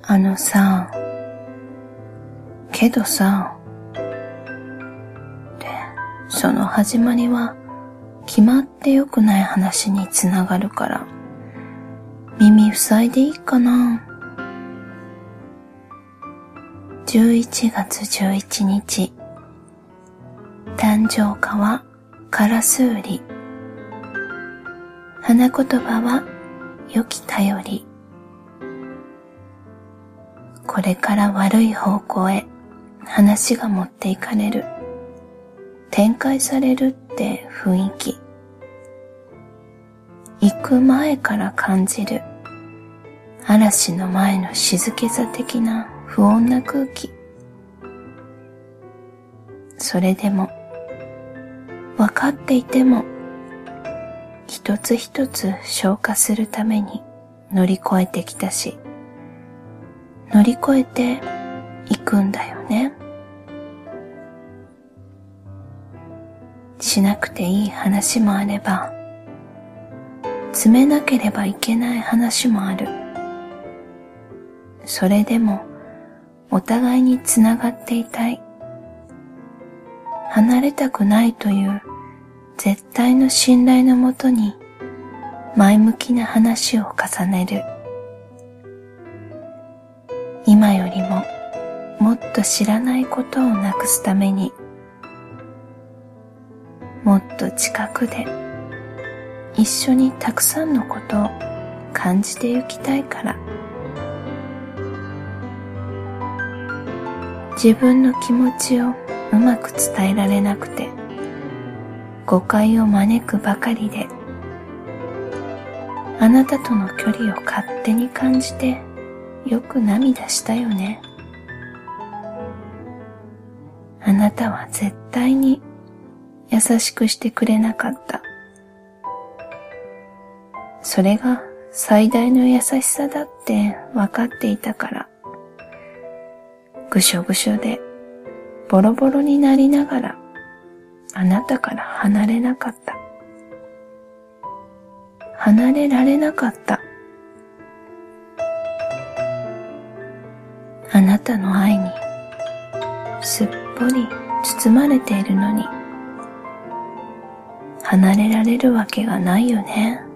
あのさ、けどさ、で、その始まりは決まって良くない話につながるから、耳塞いでいいかな。11月11日、誕生花はカラスウリ。花言葉は良き頼り。これから悪い方向へ話が持っていかれる。展開されるって雰囲気。行く前から感じる。嵐の前の静けさ的な不穏な空気。それでも、分かっていても、一つ一つ消化するために乗り越えてきたし、乗り越えていくんだよね。しなくていい話もあれば、詰めなければいけない話もある。それでもお互いにつながっていたい。離れたくないという絶対の信頼のもとに前向きな話を重ねる。今よりももっと知らないことをなくすために、もっと近くで一緒にたくさんのことを感じてゆきたいから。自分の気持ちをうまく伝えられなくて誤解を招くばかりで、あなたとの距離を勝手に感じてよく涙したよね。あなたは絶対に優しくしてくれなかった。それが最大の優しさだって分かっていたから、ぐしょぐしょでボロボロになりながらあなたから離れなかった。離れられなかった。あなたの愛にすっぽり包まれているのに、離れられるわけがないよね。